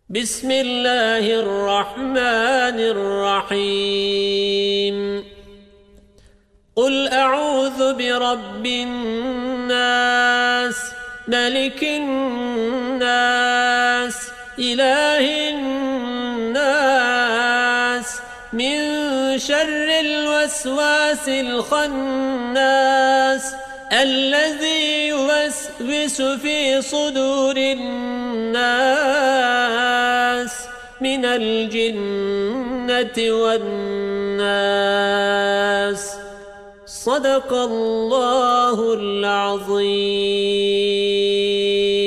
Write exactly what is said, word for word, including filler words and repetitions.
بسم الله الرحمن الرحيم قل أعوذ برب الناس ملك الناس إله الناس من شر الوسواس الخناس الذي يوسوس في صدور الناس من الجنة والناس صدق الله العظيم.